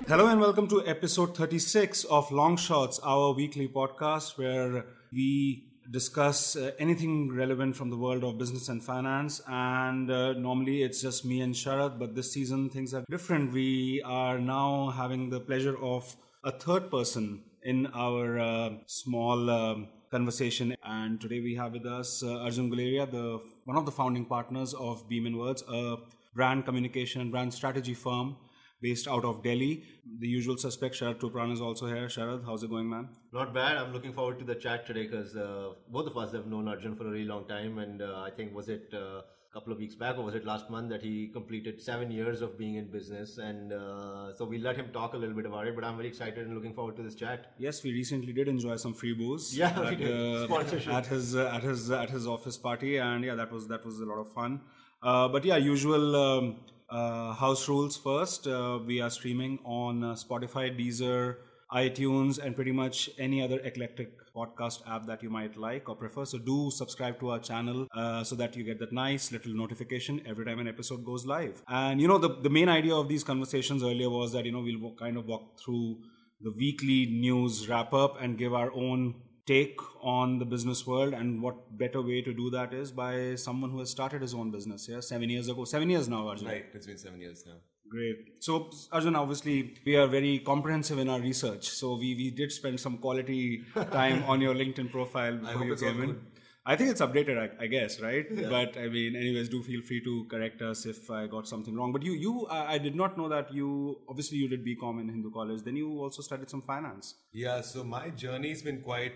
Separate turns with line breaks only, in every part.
Hello and welcome to episode 36 of Long Shots, our weekly podcast where we discuss anything relevant from the world of business and finance. And normally it's just me and Sharad, but this season things are different. We are now having the pleasure of a third person in our small conversation. And today we have with us Arjun Guleria, one of the founding partners of Beam & Words, a brand communication and brand strategy firm based out of Delhi. The usual suspect, Sharad Tupran, is also here. Sharad, how's it going, man?
Not bad. I'm looking forward to the chat today because both of us have known Arjun for a really long time. And I think, was it a couple of weeks back or was it last month that he completed 7 years of being in business? And so we'll let him talk a little bit about it. But I'm very excited and looking forward to this chat.
Yes, we recently did enjoy some free booze.
Yeah, we did. Sponsorship.
At his office party. And yeah, that was a lot of fun. But yeah, usual house rules first. We are streaming on Spotify, Deezer, iTunes, and pretty much any other eclectic podcast app that you might like or prefer. So do subscribe to our channel so that you get that nice little notification every time an episode goes live. And the main idea of these conversations earlier was that we'll kind of walk through the weekly news wrap up and give our own take on the business world, and what better way to do that is by someone who has started his own business 7 years ago. 7 years now, Arjun.
Right, it's been 7 years now.
Great. So Arjun, obviously we are very comprehensive in our research, so we did spend some quality time on your LinkedIn profile before you came in. I think it's updated, I guess, right? Yeah. But I mean, anyways, do feel free to correct us if I got something wrong. But I did not know that you did BCom in Hindu College. Then you also studied some finance.
Yeah, so my journey's been quite,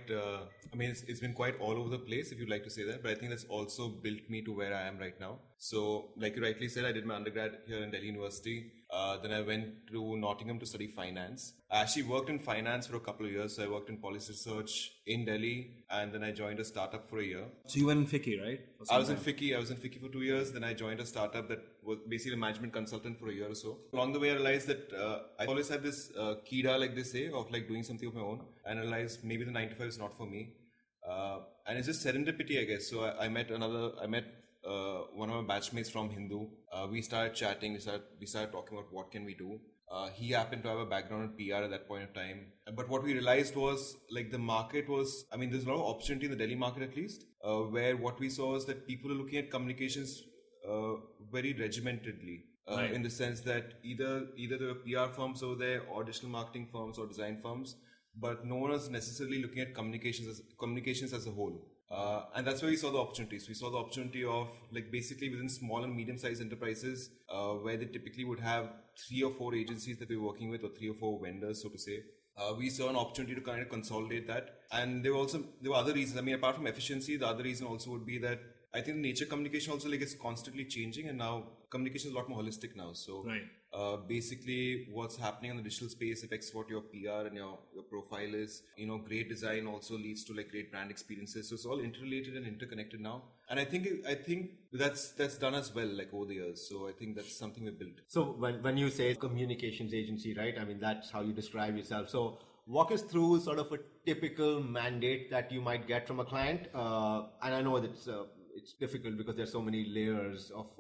it's been quite all over the place, if you'd like to say that. But I think that's also built me to where I am right now. So, like you rightly said, I did my undergrad here in Delhi University. Then I went to Nottingham to study finance. I actually worked in finance for a couple of years. So I worked in policy research in Delhi, and then I joined a startup for a year.
So you were in FICCI, right?
I was in FICCI for 2 years. Then I joined a startup that was basically a management consultant for a year or so. Along the way, I realized that I always had this kida, like they say, of like doing something of my own. And I realized maybe the 9 to 5 is not for me. And it's just serendipity, I guess. So I met one of my batchmates from Hindu. We started chatting. We started talking about what can we do. He happened to have a background in PR at that point in time. But what we realized was like the market was, there's a lot of opportunity in the Delhi market at least, where what we saw is that people are looking at communications very regimentedly. Right. In the sense that either there were PR firms over there or digital marketing firms or design firms, but no one was necessarily looking at communications as a whole. And that's where we saw the opportunities. We saw the opportunity of like basically within small and medium-sized enterprises where they typically would have 3 or 4 agencies that we were working with or 3 or 4 vendors, so to say. We saw an opportunity to kind of consolidate that. And there were other reasons. Apart from efficiency, the other reason also would be that I think the nature of communication also like is constantly changing, and now communication is a lot more holistic now. So
right.
Basically what's happening in the digital space affects what your PR and your profile is. Great design also leads to like great brand experiences. So it's all interrelated and interconnected now. And I think that's done as well like over the years. So I think that's something we built.
So when you say communications agency, right? That's how you describe yourself. So walk us through sort of a typical mandate that you might get from a client. And I know that it's difficult because there's so many layers of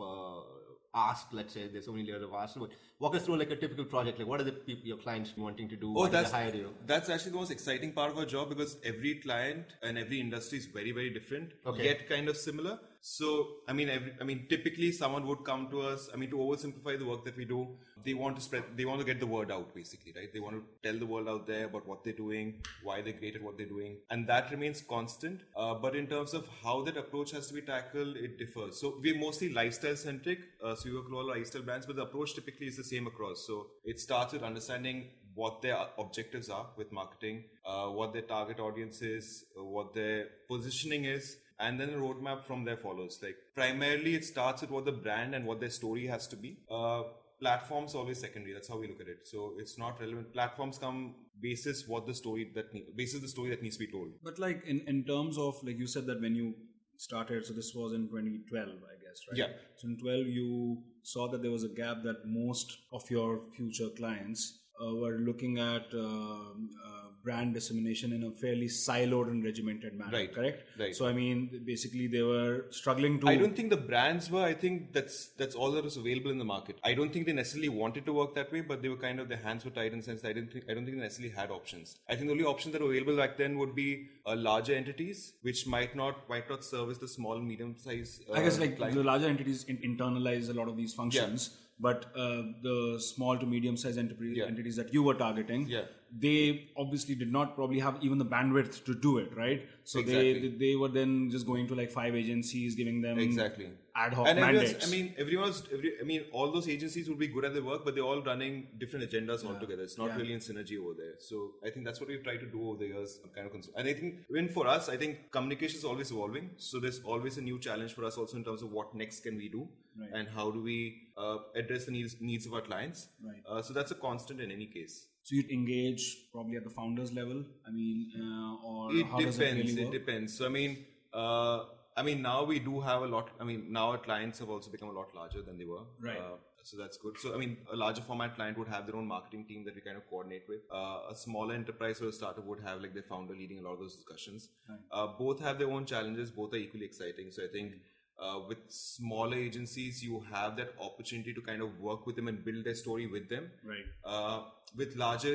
ask, let's say. There's so many layers of ask. But walk us through like a typical project. Like what are your clients wanting to do? Why did they hire you?
That's actually the most exciting part of our job because every client and every industry is very, very different, yet kind of similar. So, typically someone would come to us, to oversimplify the work that we do, they want to get the word out basically, right? They want to tell the world out there about what they're doing, why they're great at what they're doing. And that remains constant. But in terms of how that approach has to be tackled, it differs. So we're mostly lifestyle centric. So we work with all lifestyle brands, but the approach typically is the same across. So it starts with understanding what their objectives are with marketing, what their target audience is, what their positioning is, and then a roadmap from there follows. Like primarily it starts with what the brand and what their story has to be. Platforms always secondary. That's how we look at it. So it's not relevant. Platforms come basis the story that needs to be told.
But like in terms of like you said that when you started, so this was in 2012, I guess, right?
Yeah.
So in 12 you saw that there was a gap that most of your future clients were looking at brand dissemination in a fairly siloed and regimented manner,
Right.
correct?
Right.
So I mean, basically they were struggling to...
I don't think the brands were. I think that's all that was available in the market. I don't think they necessarily wanted to work that way, but they were kind of, their hands were tied in the sense that I don't think they necessarily had options. I think the only options that were available back then would be larger entities, which might not service the small and medium size.
I guess like
client.
the larger entities internalize a lot of these functions, but the small to medium sized entities that you were targeting, they obviously did not probably have even the bandwidth to do it, right? So they were then just going to like 5 agencies, giving them ad hoc mandates.
All those agencies would be good at their work, but they're all running different agendas altogether. It's not really in synergy over there. So I think that's what we've tried to do over the years. And I think even for us, I think communication is always evolving. So there's always a new challenge for us also in terms of what next can we do and how do we address the needs of our clients. Right. So that's a constant in any case.
So you'd engage probably at the founders level, or
it
how
depends.
does it really work?
It depends. So now we do have a lot. Now our clients have also become a lot larger than they were.
Right.
So that's good. So a larger format client would have their own marketing team that we kind of coordinate with. A smaller enterprise or a startup would have like their founder leading a lot of those discussions. Right. Both have their own challenges. Both are equally exciting. So I think. With smaller agencies, you have that opportunity to kind of work with them and build their story with them.
Right.
With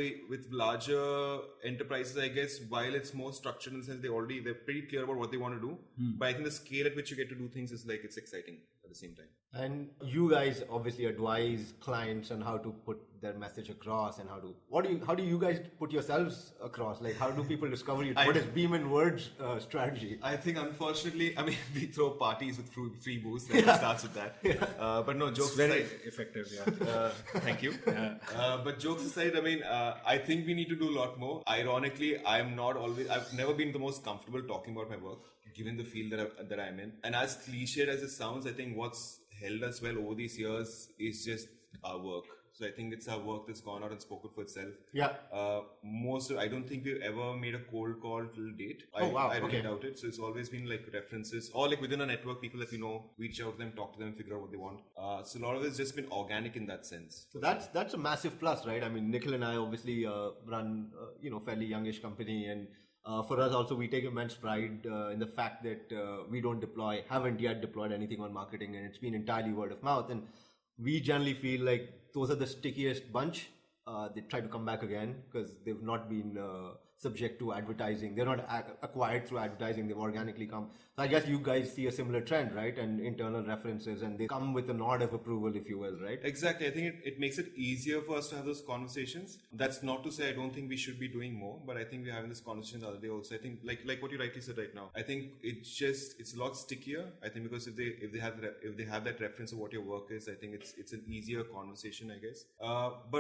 larger enterprises, I guess, while it's more structured in the sense they're pretty clear about what they want to do. But I think the scale at which you get to do things is like it's exciting at the same time.
And you guys obviously advise clients on how to put their message across and how do you guys put yourselves across? Like how do people discover you? What is Beam and Words strategy?
I think unfortunately, we throw parties with free booze. It starts with that. But no, jokes aside,
very effective. Yeah.
Thank you. But jokes aside, I think we need to do a lot more. Ironically, I've never been the most comfortable talking about my work, given the field that I'm in. And as cliched as it sounds, I think what's held us well over these years is just our work. So I think it's our work that's gone out and spoken for itself. Yeah. I don't think we've ever made a cold call till date. I really doubt it. So it's always been like references or like within a network, people that we know, we reach out to them, talk to them, figure out what they want. So a lot of it's just been organic in that sense.
So that's a massive plus, right? I mean, Nikhil and I obviously run fairly youngish company, and for us also we take immense pride in the fact that we haven't yet deployed anything on marketing, and it's been entirely word of mouth. And we generally feel like those are the stickiest bunch. They try to come back again because they've not been subject to advertising. They're not acquired through advertising. They've organically come. So I guess you guys see a similar trend, right? And internal references, and they come with a nod of approval, if you will, right?
Exactly. I think it makes it easier for us to have those conversations. That's not to say I don't think we should be doing more, but I think we're having this conversation the other day also. I think like what you rightly said right now. I think it's a lot stickier. I think because if they have that reference of what your work is, I think it's an easier conversation, I guess. But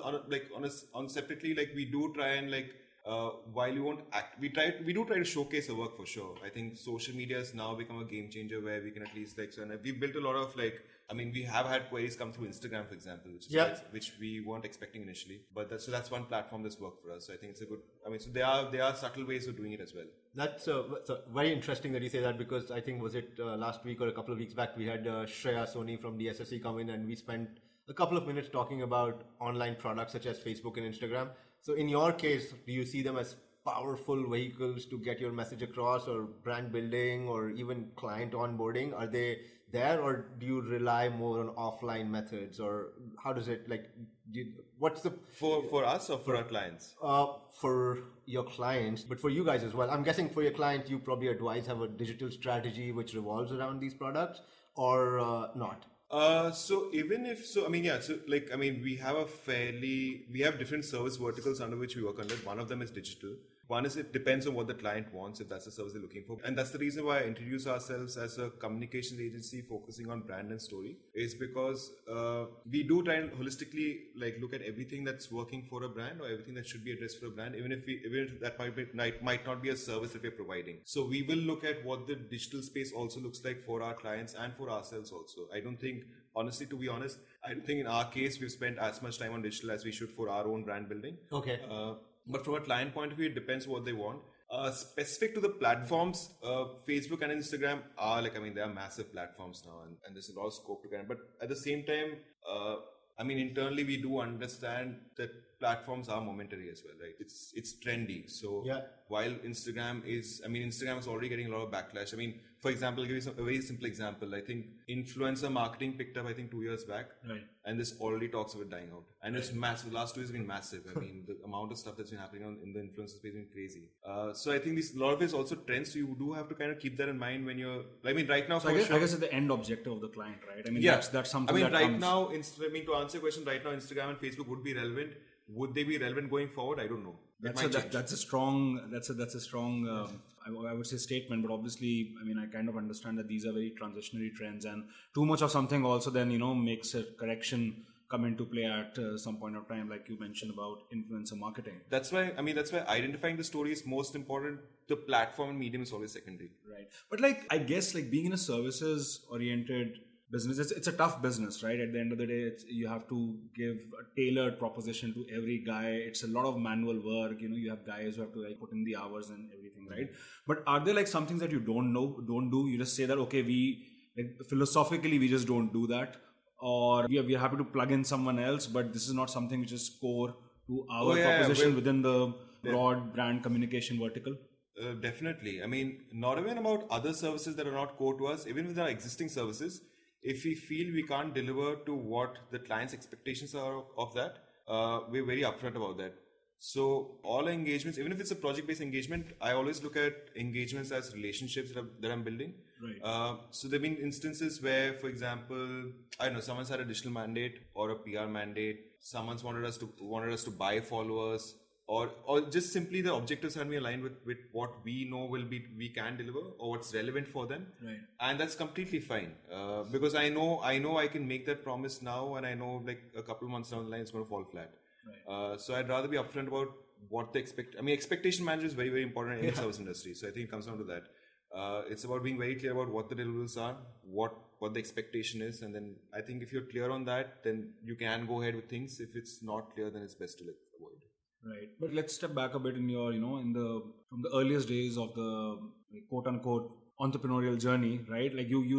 on separately, like we do try and while we won't act, we do try to showcase our work for sure. I think social media has now become a game changer where we can at least and we built a lot of we have had queries come through Instagram, for example, which we weren't expecting initially. But that's one platform that's worked for us. So I think it's a good. So there are subtle ways of doing it as well.
That's very interesting that you say that, because I think was it last week or a couple of weeks back we had Shreya Soni from DSSC come in, and we spent a couple of minutes talking about online products such as Facebook and Instagram. So in your case, do you see them as powerful vehicles to get your message across, or brand building, or even client onboarding? Are they there, or do you rely more on offline methods, or how does it what's the...
For us or for our clients?
For your clients, but for you guys as well. I'm guessing for your clients, you probably have a digital strategy which revolves around these products, or not?
We have different service verticals under which we work under. One of them is digital. One is it depends on what the client wants, if that's the service they're looking for. And that's the reason why I introduce ourselves as a communications agency focusing on brand and story, is because we do try and holistically look at everything that's working for a brand or everything that should be addressed for a brand, even if that might not be a service that we're providing. So we will look at what the digital space also looks like for our clients and for ourselves also. I don't think in our case we've spent as much time on digital as we should for our own brand building.
Okay.
But from a client point of view, it depends what they want. Specific to the platforms, Facebook and Instagram are they are massive platforms now, and there's a lot of scope to get. But at the same time, I mean, internally we do understand that platforms are momentary as well, right? It's trendy. So while Instagram is already getting a lot of backlash. I mean, for example, I'll give you a very simple example. I think influencer marketing picked up, I think 2 years back.
Right.
And this already talks about dying out. And it's massive. The last 2 years have been massive. I mean, the amount of stuff that's been happening in the influencer space has been crazy. So I think a lot of it is also trends. So you do have to kind of keep that in mind when you're, I mean, right now,
so I guess it's the end objective of the client, right? I mean, that's something
I mean,
that
right
comes.
now, to answer your question, right now, Instagram and Facebook would be relevant. Would they be relevant going forward? I don't know.
That's a strong. I would say statement, but obviously, I mean, I kind of understand that these are very transitionary trends, and too much of something also then makes a correction come into play at some point of time, like you mentioned about influencer marketing.
That's why identifying the story is most important. The platform and medium is always secondary.
Right, but I guess being in a services oriented business, it's a tough business, right? At the end of the day, you have to give a tailored proposition to every guy. It's a lot of manual work. You have guys who have to put in the hours and everything, right? But are there some things that you don't do? You just say that, okay, we philosophically we just don't do that, or we are happy to plug in someone else, but this is not something which is core to our proposition within the broad brand communication vertical.
Definitely. I mean, not even about other services that are not core to us, even with our existing services. If we feel we can't deliver to what the client's expectations are of that, we're very upfront about that. So all engagements, even if it's a project-based engagement, I always look at engagements as relationships that I'm building.
Right.
So there have been instances where, for example, I don't know, someone's had a digital mandate or a PR mandate. Someone's wanted us to buy followers. Or just simply the objectives have been aligned with what we know we can deliver or what's relevant for them.
Right.
And that's completely fine. Because I know I can make that promise now, and I know a couple of months down the line it's going to fall flat. Right. So I'd rather be upfront about what they expect. I mean, expectation management is very, very important in any service industry. So I think it comes down to that. It's about being very clear about what the deliverables are, what the expectation is, and then I think if you're clear on that, then you can go ahead with things. If it's not clear, then it's best to avoid.
Right, but let's step back a bit in your, from the earliest days of the quote unquote entrepreneurial journey, right?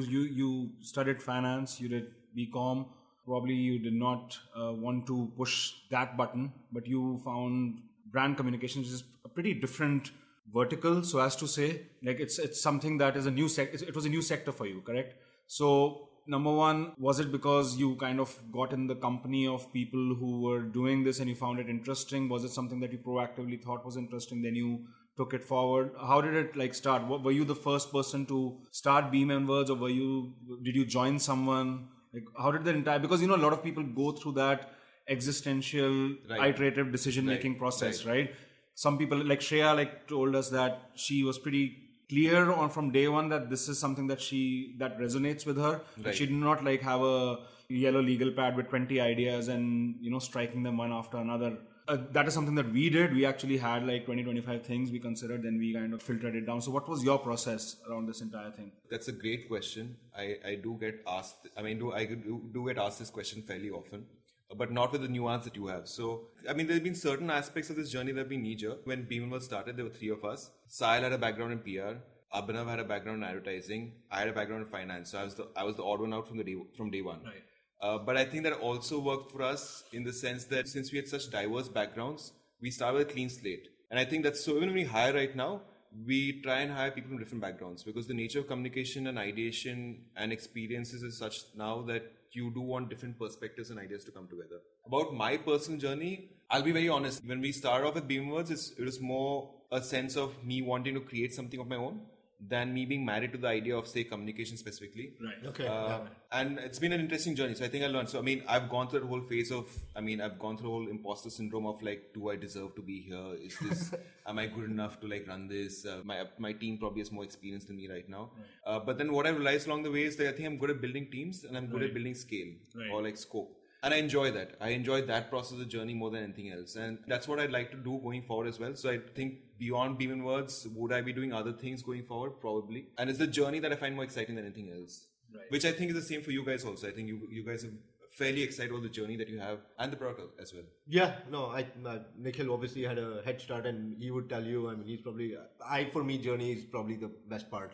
You studied finance, you did BCom. Probably you did not want to push that button, but you found brand communications, which is a pretty different vertical, so as to say, it's something that is a new sector. It was a new sector for you, correct? So number one, was it because you kind of got in the company of people who were doing this and you found it interesting? Was it something that you proactively thought was interesting, then you took it forward? How did it start? Were you the first person to start Beam and Words, or did you join someone? How did the entire, because a lot of people go through that existential iterative decision making process, right? Some people like Shreya told us that she was pretty clear on from day one that this is something that resonates with her. Right. She did not have a yellow legal pad with 20 ideas and striking them one after another. That is something that we did. We actually had 20-25 things we considered, then we kind of filtered it down. So what was your process around this entire thing?
That's a great question. I do get asked, I do get asked this question fairly often, but not with the nuance that you have. So, there have been certain aspects of this journey that have been knee-jerk. When Beam & Words started, there were 3 of us. Sahil had a background in PR. Abhinav had a background in advertising. I had a background in finance. So I was the odd one out from day one.
Right.
But I think that also worked for us in the sense that since we had such diverse backgrounds, we started with a clean slate. And I think that's so, even when we hire right now, we try and hire people from different backgrounds, because the nature of communication and ideation and experiences is such now that you do want different perspectives and ideas to come together. About my personal journey, I'll be very honest. When we started off with Beam & Words, it was more a sense of me wanting to create something of my own than me being married to the idea of, say, communication specifically.
Right.
Okay.
And it's been an interesting journey. So I think I learned. So, I've gone through the whole phase of, I've gone through the whole imposter syndrome of do I deserve to be here? Is this, am I good enough to run this? My team probably has more experience than me right now. Right. But then what I realized along the way is that I think I'm good at building teams and I'm good at building scale or scope. And I enjoy that. I enjoy that process of the journey more than anything else. And that's what I'd like to do going forward as well. So I think beyond Beam & Words, would I be doing other things going forward? Probably. And it's the journey that I find more exciting than anything else. Right. Which I think is the same for you guys also. I think you guys are fairly excited about the journey that you have and the product as well.
Yeah, no, Nikhil obviously had a head start, and he would tell you, he's probably, for me, journey is probably the best part.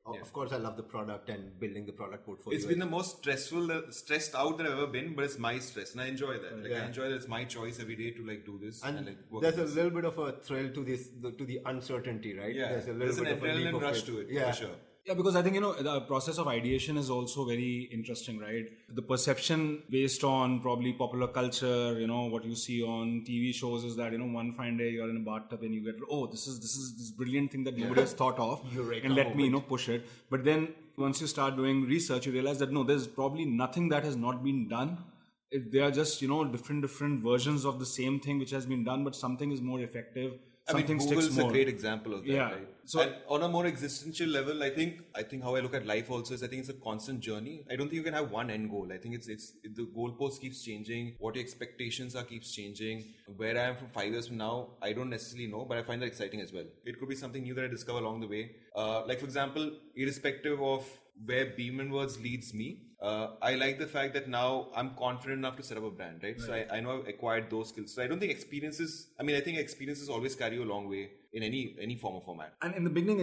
Of course, I love the product and building the product portfolio.
It's been the most stressed out that I've ever been, but it's my stress, and I enjoy that. Like, I enjoy that it's my choice every day to like do this.
And
like work
there's
on
a
this.
little bit of a thrill to the uncertainty, right?
Yeah,
There's a
there's
little
an
bit of a leap
adrenaline
of
rush
faith.
to it,
Yeah.
for sure.
Yeah, because I think, the process of ideation is also very interesting, right? The perception based on probably popular culture, what you see on TV shows is that, one fine day you're in a bathtub and you get, oh, this is this brilliant thing that nobody has thought of
Eureka
and let me,
moment.
push it. But then once you start doing research, you realize that no, there's probably nothing that has not been done. They are just, different versions of the same thing which has been done, but something is more effective. Something
Google's
sticks more.
a great example of that,
Yeah.
right?
So-
And on a more existential level, I think how I look at life also is I think it's a constant journey. I don't think you can have one end goal. I think it's the goalpost keeps changing. What your expectations are keeps changing. Where I am from 5 years from now, I don't necessarily know, but I find that exciting as well. It could be something new that I discover along the way. Like for example, irrespective of where Beam & Words leads me, I like the fact that now I'm confident enough to set up a brand, right? So I know I've acquired those skills. So I don't think I think experiences always carry you a long way in any form or format.
And in the beginning,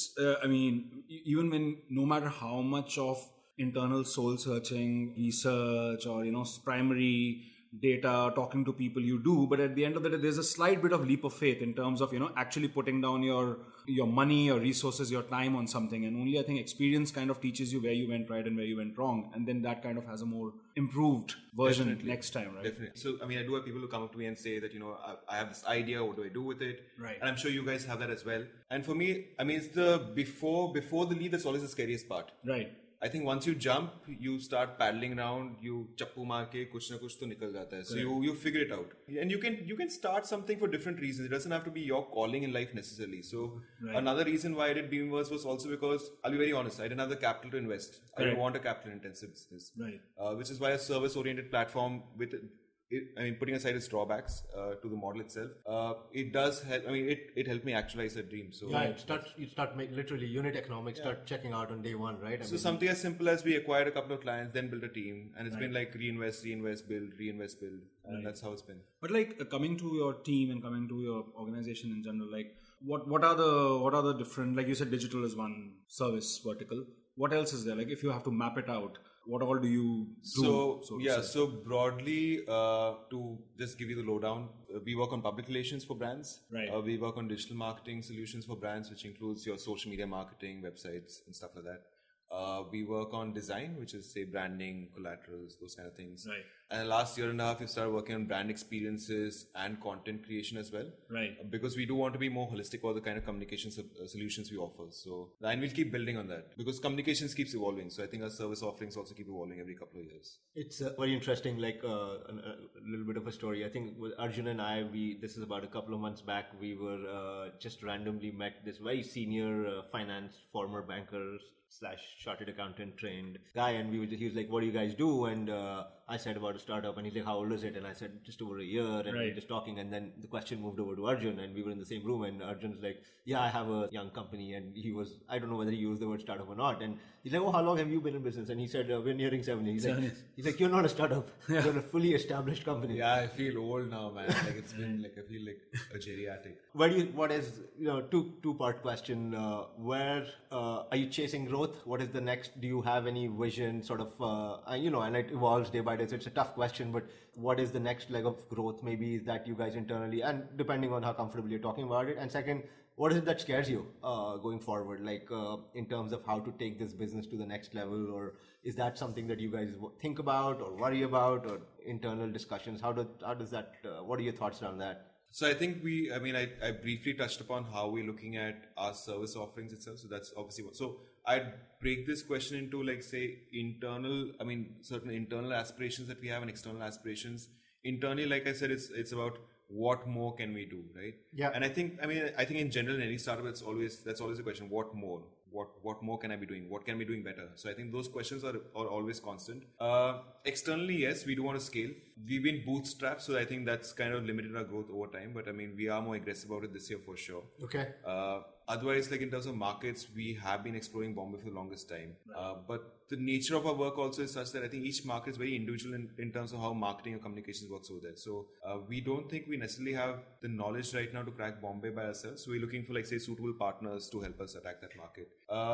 even when, no matter how much of internal soul searching, research, or, primary data, talking to people you do, but at the end of the day, there's a slight bit of leap of faith in terms of, actually putting down your money, your resources, your time on something. And only I think experience kind of teaches you where you went right and where you went wrong. And then that kind of has a more improved version next time, right?
Definitely. So, I do have people who come up to me and say that, I have this idea, what do I do with it?
Right.
And I'm sure you guys have that as well. And for me, it's the before the lead that's always the scariest part.
Right.
I think once you jump, you start paddling around, you chappu maar ke kuch na kuch to nikal jata hai. So you figure it out. And you can start something for different reasons. It doesn't have to be your calling in life necessarily. So another reason why I did Beamverse was also because, I'll be very honest, I didn't have the capital to invest. I didn't want a capital intensive business.
Right.
Which is why a service oriented platform with putting aside its drawbacks to the model itself, it does help. It helped me actualize that dream. So
you start making literally unit economics. Start checking out on day one, right?
So something as simple as we acquired a couple of clients, then built a team, and it's been like reinvest, build, and that's how it's been.
But like coming to your team and coming to your organization in general, like what are the different, like you said, digital is one service vertical. What else is there? Like if you have to map it out, what all do you do?
So broadly, to just give you the lowdown, we work on public relations for brands.
Right.
We work on digital marketing solutions for brands, which includes your social media marketing, websites, and stuff like that. We work on design, which is say branding, collaterals, those kind of things.
Right.
And the last year and a half, we started working on brand experiences and content creation as well.
Right.
Because we do want to be more holistic about the kind of communication solutions we offer. So, and we'll keep building on that because communications keeps evolving. So I think our service offerings also keep evolving every couple of years.
It's very interesting, like a little bit of a story. I think with Arjun and I, this is about a couple of months back, we were just randomly met this very senior finance, former banker / chartered accountant trained guy, and he was like, what do you guys do? And I said about a startup, and he's like, how old is it? And I said, just over a year, and we were just talking, and then the question moved over to Arjun, and we were in the same room, and Arjun's like, yeah, I have a young company, and I don't know whether he used the word startup or not, and he's like, oh, how long have you been in business? And he said, we're nearing 7 years. He's like, you're not a startup, you're a fully established company.
Yeah, I feel old now, man. Like it's been like, I feel like a geriatric.
What is, two-part question, where are you chasing growth? What is the next? Do you have any vision sort of, and it evolves day by day, so it's a tough question, but what is the next leg of growth maybe that you guys internally, and depending on how comfortable you're talking about it, and second, what is it that scares you going forward, like in terms of how to take this business to the next level, or is that something that you guys think about or worry about, or internal discussions? How does that, what are your thoughts around that?
So I think I briefly touched upon how we're looking at our service offerings itself. So that's obviously so I'd break this question into like say certain internal aspirations that we have and external aspirations. Internally, like I said, it's about what more can we do, right?
Yeah.
And I think in general in any startup that's always a question, what more? What more can I be doing? What can I be doing better? So I think those questions are always constant. Externally, yes, we do want to scale. We've been bootstrapped, so I think that's kind of limited our growth over time. But we are more aggressive about it this year for sure.
Okay.
Otherwise, like in terms of markets, we have been exploring Bombay for the longest time. But the nature of our work also is such that I think each market is very individual in terms of how marketing or communications works over there. So we don't think we necessarily have the knowledge right now to crack Bombay by ourselves. So we're looking for, like, say, suitable partners to help us attack that market.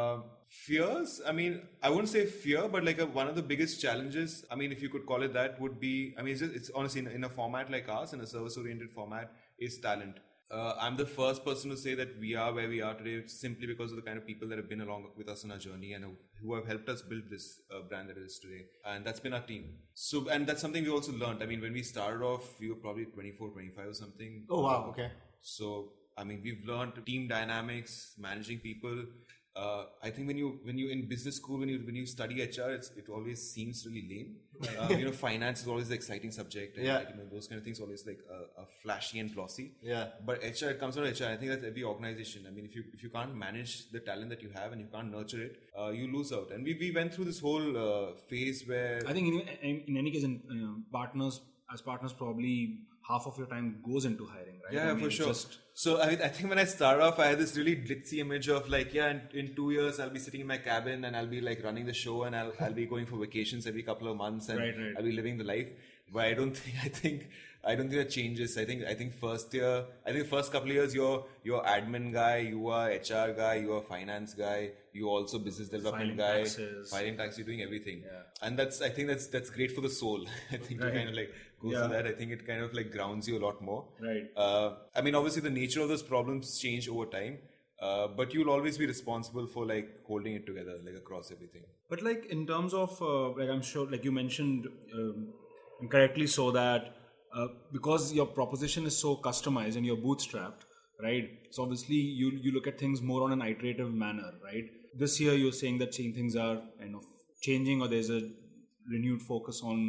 Fears, I mean, I wouldn't say fear, but like one of the biggest challenges, I mean, if you could call it that, would be, I mean, it's honestly in a format like ours, in a service-oriented format, is talent. I'm the first person to say that we are where we are today simply because of the kind of people that have been along with us on our journey and who have helped us build this brand that it is today. And that's been our team. So, and that's something we also learned. I mean, when we started off, we were probably 24, 25 or something.
Oh, wow. Okay.
So, I mean, we've learned team dynamics, managing people. I think when you in business school, when you study HR, it always seems really lame. Finance is always the exciting subject, and like, those kind of things always like flashy and glossy.
Yeah.
But HR, it comes out of HR. I think that's every organization. I mean, if you can't manage the talent that you have and you can't nurture it, you lose out. And we went through this whole phase where
I think in any case, partners probably half of your time goes into hiring, right?
Yeah, for sure. So I think when I started off, I had this really glitzy image of like, in 2 years I'll be sitting in my cabin and I'll be like running the show and I'll be going for vacations every couple of months and I'll be living the life. But I don't think that changes. I think first couple of years you're admin guy, you are HR guy, you are finance guy, you also business development guy, filing taxes, you're doing everything. Yeah. And I think that's great for the soul. I think you kind of like go through that. I think it kind of like grounds you a lot more.
Right.
I mean, obviously the nature of those problems change over time. But you'll always be responsible for like holding it together, like across everything.
But like in terms of like I'm sure, like you mentioned correctly, so that because your proposition is so customized and you're bootstrapped, right? So obviously you look at things more on an iterative manner, right? This year you're saying that things are kind of changing, or there's a renewed focus on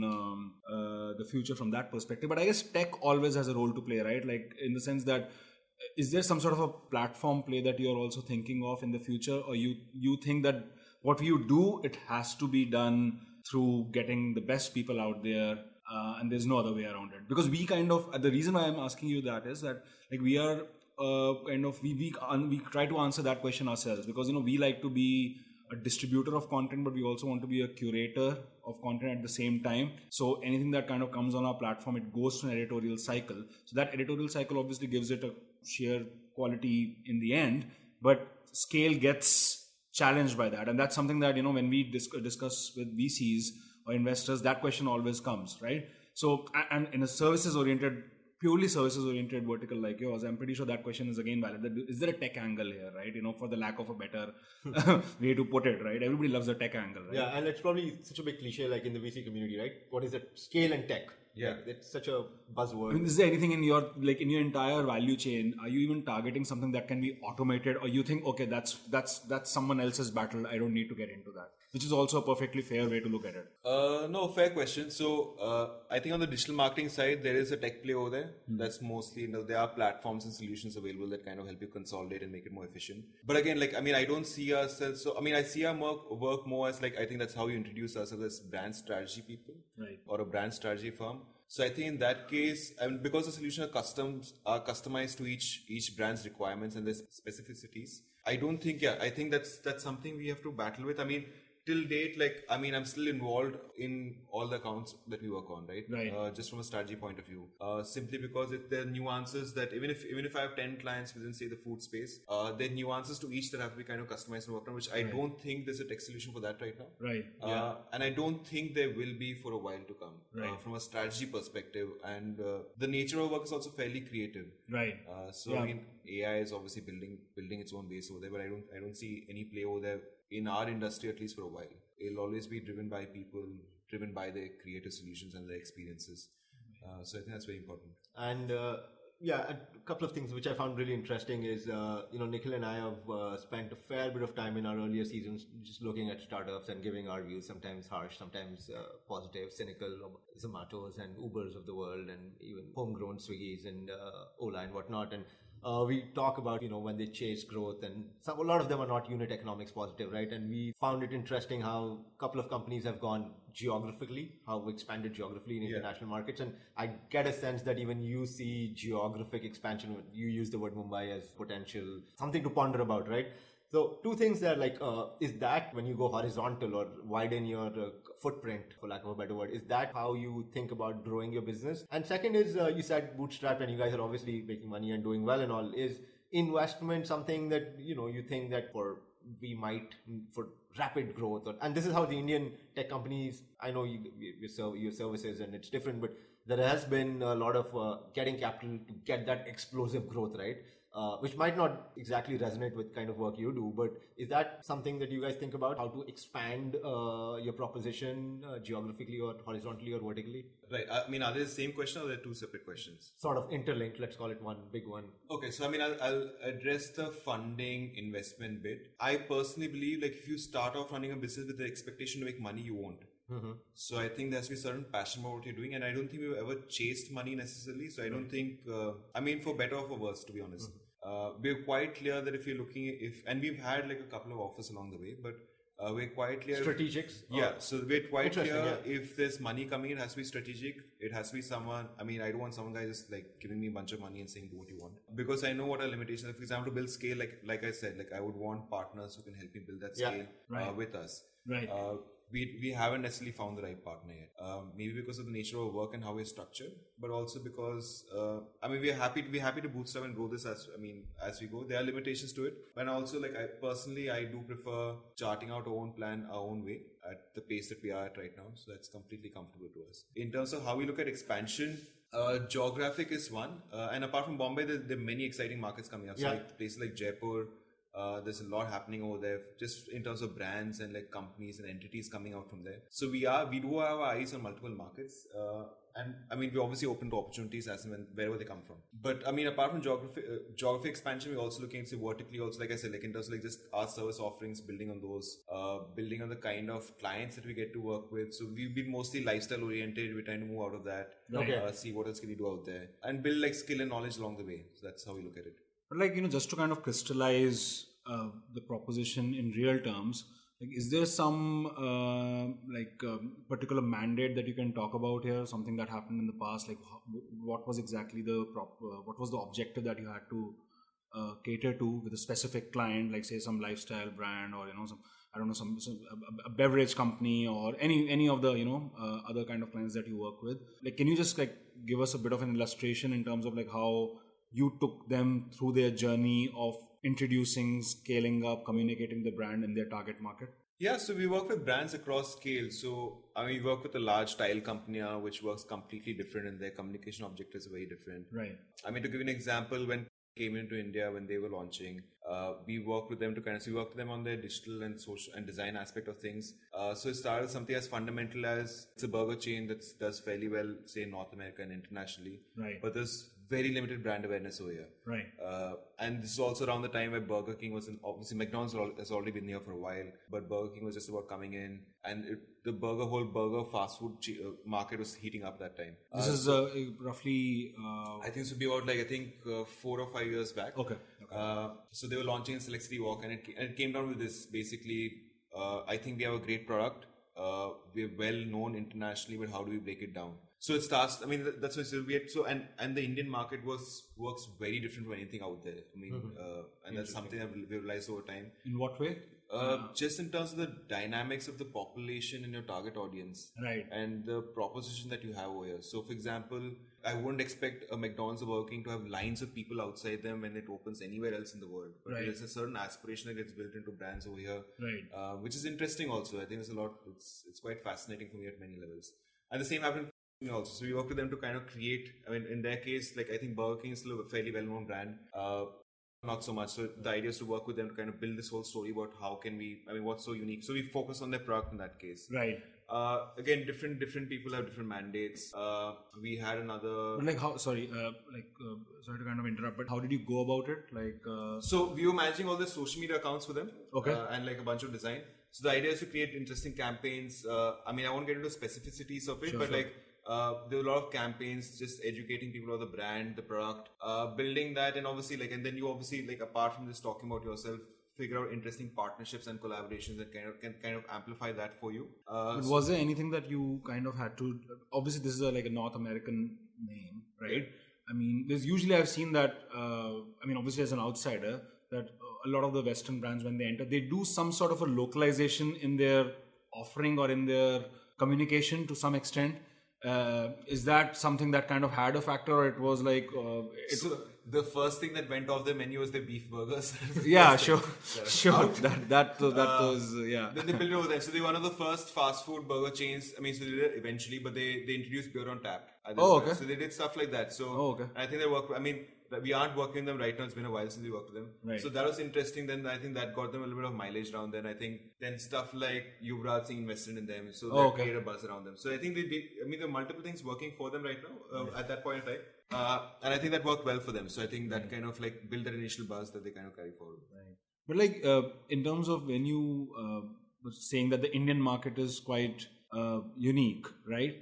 the future from that perspective. But I guess tech always has a role to play, right? Like in the sense that, is there some sort of a platform play that you're also thinking of in the future, or you think that what you do, it has to be done through getting the best people out there, and there's no other way around it? Because we kind of, the reason why I'm asking you that is that like we are we try to answer that question ourselves, because we like to be a distributor of content, but we also want to be a curator of content at the same time. So anything that kind of comes on our platform, it goes through an editorial cycle. So that editorial cycle obviously gives it a sheer quality in the end, but scale gets challenged by that. And that's something that, when we discuss with VCs or investors, that question always comes, right? So, and in a purely services-oriented vertical like yours, I'm pretty sure that question is again valid. Is there a tech angle here, right? For the lack of a better way to put it, right? Everybody loves a tech angle, right?
Yeah, and it's probably such a big cliche, like in the VC community, right? What is it? Scale and tech.
Yeah,
like, it's such a buzzword.
I mean, is there anything in your entire value chain? Are you even targeting something that can be automated, or you think, okay, that's someone else's battle, I don't need to get into that? Which is also a perfectly fair way to look at it.
No, fair question. So I think on the digital marketing side, there is a tech play over there. That's mostly, there are platforms and solutions available that kind of help you consolidate and make it more efficient. But again, like, I mean, I don't see ourselves, so I mean, I see our work more as like, I think that's how you introduce ourselves as brand strategy people,
right? Or
a brand strategy firm. So I think in that case, I mean, because the solution are customized to each brand's requirements and their specificities, I think that's something we have to battle with. I mean, till date, like, I mean, I'm still involved in all the accounts that we work on, right?
Right.
Just from a strategy point of view, simply because there are nuances that even if I have 10 clients within, say, the food space, there are nuances to each that have to be kind of customized and worked on, which I don't think there's a tech solution for that right now.
Right.
And I don't think there will be for a while to come, from a strategy perspective. And the nature of work is also fairly creative.
Right.
I mean, AI is obviously building its own base over there, but I don't see any play over there in our industry, at least for a while. It'll always be driven by people, driven by their creative solutions and their experiences. So I think that's very important.
And a couple of things which I found really interesting is, Nikhil and I have spent a fair bit of time in our earlier seasons just looking at startups and giving our views, sometimes harsh, sometimes positive, cynical, Zomatos and Ubers of the world, and even homegrown Swiggies and Ola and whatnot. And we talk about, when they chase growth, and a lot of them are not unit economics positive, right? And we found it interesting how a couple of companies have gone geographically, how expanded geographically in international markets. And I get a sense that even you see geographic expansion, you use the word Mumbai as potential, something to ponder about, right? So two things there, is that when you go horizontal or widen your footprint, for lack of a better word, is that how you think about growing your business? And second is, you said bootstrap, and you guys are obviously making money and doing well and all. Is investment something that, you think that for rapid growth? And this is how the Indian tech companies, I know you serve your services and it's different, but there has been a lot of getting capital to get that explosive growth, right? Which might not exactly resonate with kind of work you do, but is that something that you guys think about, how to expand your proposition geographically or horizontally or vertically?
Right. I mean, are they the same question or are they two separate questions?
Sort of interlinked, let's call it one big one.
Okay, so I mean, I'll address the funding investment bit. I personally believe if you start off running a business with the expectation to make money, you won't. Mm-hmm. So I think there has to be a certain passion about what you're doing, and I don't think we've ever chased money necessarily. So I don't think, for better or for worse, to be honest. Mm-hmm. We're quite clear that if you're looking, and we've had a couple of offers along the way, but we're quite clear.
Strategics?
Yeah, so we're quite clear if there's money coming, it has to be strategic. It has to be someone, I don't want some guy just giving me a bunch of money and saying do what you want. Because I know what our limitations are. For example, to build scale, like I said, I would want partners who can help me build that scale with us.
Right.
We haven't necessarily found the right partner yet. Maybe because of the nature of our work and how we're structured, but also because we're happy to bootstrap and grow this as we go. There are limitations to it, and also I do prefer charting out our own plan, our own way at the pace that we are at right now. So that's completely comfortable to us. In terms of how we look at expansion, geographic is one, and apart from Bombay, there are many exciting markets coming up. So places like Jaipur. There's a lot happening over there, just in terms of brands and companies and entities coming out from there. So we do have our eyes on multiple markets, and we're obviously open to opportunities as and when wherever they come from. But apart from geography expansion, we're also looking at vertically. Also, like I said, in terms of just our service offerings, building on those, building on the kind of clients that we get to work with. So we've been mostly lifestyle oriented. We're trying to move out of that. See what else can we do out there, and build skill and knowledge along the way. So that's how we look at it.
But just to kind of crystallize the proposition in real terms, is there some particular mandate that you can talk about here? Something that happened in the past, what was exactly what was the objective that you had to cater to with a specific client, say some lifestyle brand or a beverage company or any of the other kind of clients that you work with? Can you just give us a bit of an illustration in terms of how you took them through their journey of introducing, scaling up, communicating the brand in their target market?
Yeah, so we work with brands across scale. So, we work with a large tile company, which works completely different and their communication objectives are very different.
Right.
To give you an example, when came into India, when they were launching, we worked with them we worked with them on their digital and social and design aspect of things. So it started with something as fundamental as it's a burger chain that does fairly well, say in North America and internationally.
Right.
But there's very limited brand awareness over here.
Right.
And this is also around the time where Burger King obviously McDonald's has already been here for a while, but Burger King was just about coming in, and the whole burger fast food market was heating up that time.
This is roughly...
I think this would be about 4 or 5 years back.
Okay.
So they were launching in Select City Walk, and it came down with this. Basically, I think we have a great product. We're well known internationally, but how do we break it down? So it starts. That's what weird. So and the Indian market works very different from anything out there. And that's something that we realized over time.
In what way?
Just in terms of the dynamics of the population in your target audience,
right?
And the proposition that you have over here. So, for example, I wouldn't expect a McDonald's or Burger King to have lines of people outside them when it opens anywhere else in the world. But
right.
There's a certain aspiration that gets built into brands over here,
right?
Which is interesting. Also, I think there's a lot. It's quite fascinating for me at many levels. And the same happened also. So we work with them to kind of create. In their case, I think Burger King is still a fairly well-known brand. Not so much. So the idea is to work with them to kind of build this whole story about how can we, what's so unique. So we focus on their product in that case.
Right.
Again, different people have different mandates. We had another...
But sorry to kind of interrupt, but how did you go about it?
So we were managing all the social media accounts for them.
Okay.
And a bunch of design. So the idea is to create interesting campaigns. I won't get into specificities of it, but there were a lot of campaigns, just educating people about the brand, the product, building that, and obviously like, and then you obviously like, apart from just talking about yourself, figure out interesting partnerships and collaborations that can kind of amplify that for you.
But was there anything that you kind of had to? Obviously, this is like a North American name, right? I mean, there's usually I've seen that. I mean, obviously, as an outsider, that a lot of the Western brands, when they enter, they do some sort of a localization in their offering or in their communication to some extent. Is that something that kind of had a factor, or it was like
so the first thing that went off the menu was the beef burgers.
Yeah, sure. That was yeah.
Then they built it over there. So they're one of the first fast food burger chains. I mean, so they did it eventually, but they introduced beer on tap.
Oh, okay.
So they did stuff like that. So
okay.
I think they work. I mean, we aren't working with them right now. It's been a while since we worked with them.
Right.
So that was interesting. Then I think that got them a little bit of mileage around. Then I think then stuff like Yuvraj Singh invested in them, so that created a buzz around them. So I think they did. I mean, there are multiple things working for them right now at that point in time, and I think that worked well for them. So I think that kind of like built that initial buzz that they kind of carry forward.
Right. But like in terms of when you were saying that the Indian market is quite unique, right?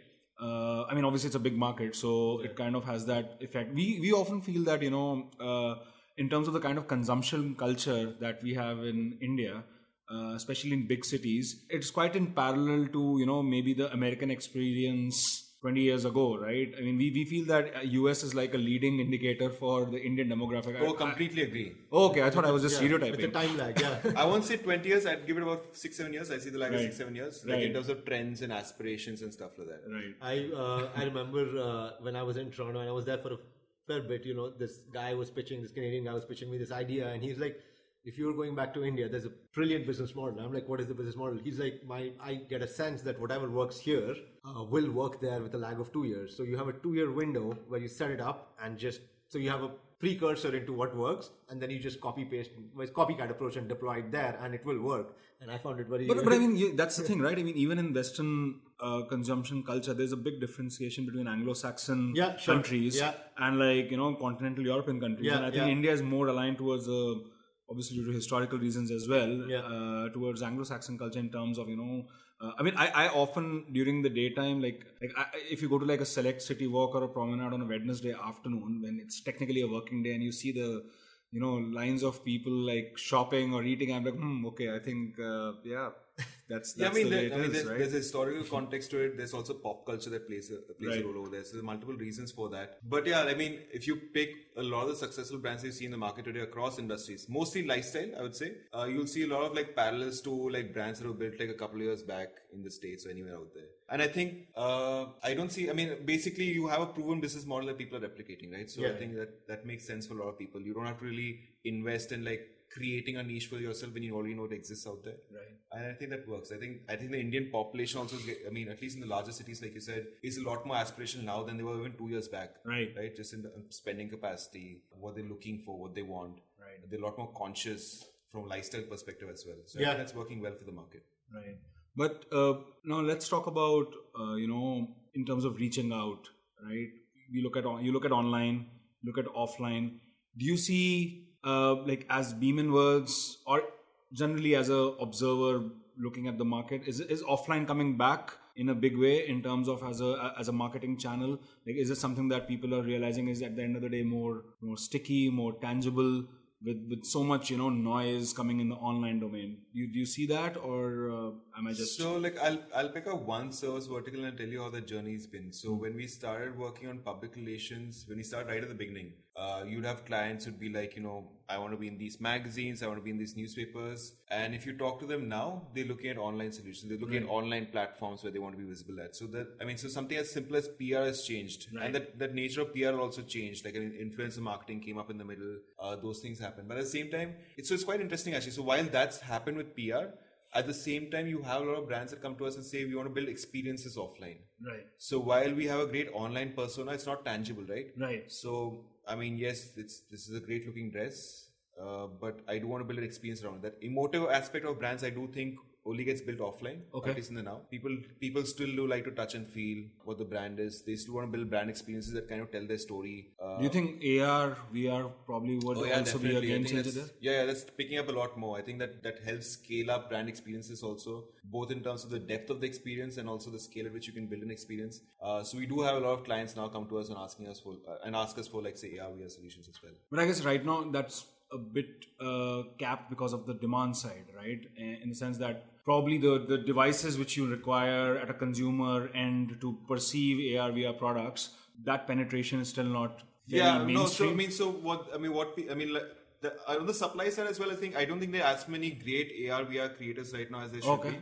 I mean, obviously it's a big market, so it kind of has that effect. We often feel that, you know, in terms of the kind of consumption culture that we have in India, especially in big cities, it's quite in parallel to, you know, maybe the American experience 20 years ago, right? I mean, we feel that US is like a leading indicator for the Indian demographic.
Oh, completely agree.
Okay, I thought I was just stereotyping.
With the time lag, yeah.
I won't say 20 years, I'd give it about 6-7 years. I see the lag of 6-7 years, like
Right.
in terms of trends and aspirations and stuff like that.
Right.
I remember when I was in Toronto and I was there for a fair bit, you know, this Canadian guy was pitching me this idea, and he's like, if you were going back to India, there's a brilliant business model. I'm like, what is the business model? He's like, I get a sense that whatever works here will work there with a lag of 2 years. So you have a 2-year window where you set it up and just, so you have a precursor into what works, and then you just copycat approach and deploy it there, and it will work. And I found it very...
But I mean, that's the thing, right? I mean, even in Western consumption culture, there's a big differentiation between Anglo-Saxon countries and like, you know, continental European countries. And I think India is more aligned towards obviously due to historical reasons as well, towards Anglo-Saxon culture in terms of, you know, I mean, I often during the daytime, if you go to like a select city walk or a promenade on a Wednesday afternoon when it's technically a working day and you see the, you know, lines of people like shopping or eating, I'm like, okay, I think, that's
I mean,
the way it is, right?
There's a historical context to it. There's also pop culture that plays a role over there. So there's multiple reasons for that. But yeah, I mean, if you pick a lot of the successful brands you see in the market today across industries, mostly lifestyle, I would say, you'll see a lot of like parallels to like brands that were built like a couple of years back in the States or anywhere out there. And I think, basically you have a proven business model that people are replicating, right? So I think that makes sense for a lot of people. You don't have to really invest in like creating a niche for yourself when you already know it exists out there.
Right.
And I think that works. I think the Indian population also, I mean, at least in the larger cities, like you said, is a lot more aspirational now than they were even 2 years back.
Right.
Right. Just in the spending capacity, what they're looking for, what they want.
Right.
They're a lot more conscious from a lifestyle perspective as well. So I think that's working well for the market.
Right. But now let's talk about, you know, in terms of reaching out, right? You look at online, look at offline. Do you see, like as Beeman works or generally as a observer looking at the market, is offline coming back in a big way in terms of as a marketing channel? Like, is it something that people are realizing is at the end of the day more sticky, more tangible? With so much, you know, noise coming in the online domain, do you see that, or am I just...
So like I'll pick up one service vertical and tell you how the journey's been. So when we started working on public relations, when we started right at the beginning, you'd have clients who'd be like, you know, I want to be in these magazines, I want to be in these newspapers. And if you talk to them now, they're looking at online solutions. They're looking at online platforms where they want to be visible at. So so something as simple as PR has changed. Right. And that nature of PR also changed. Like influencer marketing came up in the middle. Those things happened. But at the same time, it's quite interesting actually. So while that's happened with PR, at the same time, you have a lot of brands that come to us and say, we want to build experiences offline.
Right.
So while we have a great online persona, it's not tangible, right?
Right.
So, I mean, yes, this is a great looking dress, but I do want to build an experience around it. That emotive aspect of brands, I do think only gets built offline.
Okay.
At least in the now. People still do like to touch and feel what the brand is. They still want to build brand experiences that kind of tell their story.
Do you think AR, VR probably would also be a
definitely.
game
I think
changer there?
yeah, that's picking up a lot more. I think that helps scale up brand experiences also, both in terms of the depth of the experience and also the scale at which you can build an experience. So we do have a lot of clients now come to us and ask us for like say AR VR solutions as well.
But I guess right now that's a bit capped because of the demand side, right? In the sense that probably the devices which you require at a consumer end to perceive AR VR products, that penetration is still not very mainstream.
On the supply side as well, I don't think there are as many great AR VR creators right now as there should be,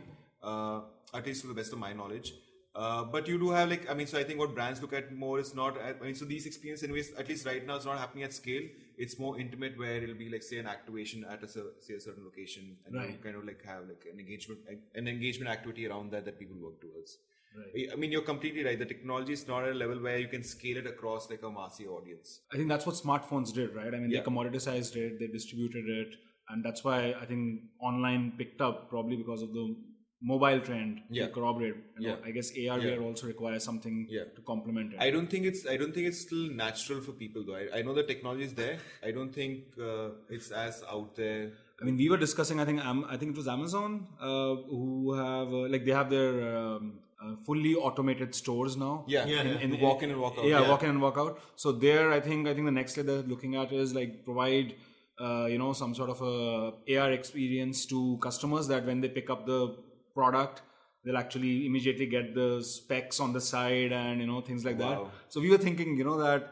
at least to the best of my knowledge. But you do have so I think what brands look at more is not, so these experiences anyways, at least right now it's not happening at scale. It's more intimate where it'll be like say an activation at a certain location and you kind of like have like an engagement activity around that people work towards. Right. I mean, you're completely right. The technology is not at a level where you can scale it across like a massive audience.
I think that's what smartphones did, right? I mean, they commoditized it, they distributed it, and that's why I think online picked up probably because of the mobile trend to corroborate. I guess AR VR also requires something to complement it.
I don't think it's still natural for people though. I know the technology is there. I don't think it's as out there.
I mean, we were discussing. I think it was Amazon who have they have their fully automated stores now.
In walk in and walk out.
Walk in and walk out. So there, I think the next layer they're looking at is like provide some sort of a AR experience to customers that when they pick up the product, they'll actually immediately get the specs on the side and things like that. So we were thinking that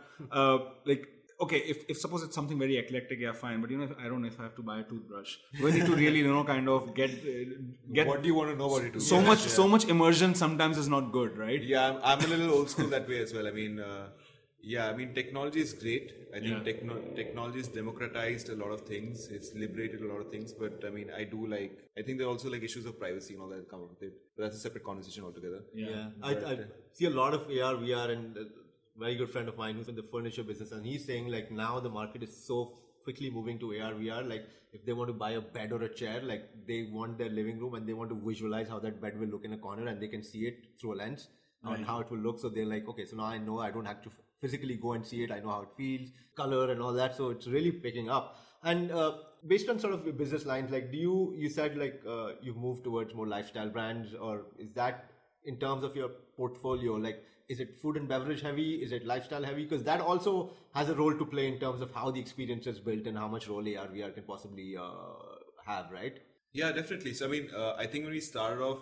okay, if suppose it's something very eclectic, fine, but I don't know if I have to buy a toothbrush, do I need to really kind of get
what do you want to know about it?
So much immersion sometimes is not good, right?
I'm a little old school that way as well. I mean technology is great. I think technology has democratized a lot of things. It's liberated a lot of things. But I mean, I think there are also like issues of privacy and all that come up with it. But that's a separate conversation altogether.
I see a lot of AR, VR, and a very good friend of mine who's in the furniture business, and he's saying like now the market is so quickly moving to AR, VR. Like if they want to buy a bed or a chair, like they want their living room and they want to visualize how that bed will look in a corner, and they can see it through a lens and how it will look. So they're like, okay, so now I know I don't have to physically go and see it. I know how it feels, color and all that. So it's really picking up. And based on sort of your business lines, like you said like you've moved towards more lifestyle brands, or is that in terms of your portfolio, like is it food and beverage heavy? Is it lifestyle heavy? Because that also has a role to play in terms of how the experience is built and how much role AR, VR can possibly have, right?
Yeah, definitely. So I mean, I think when we started off,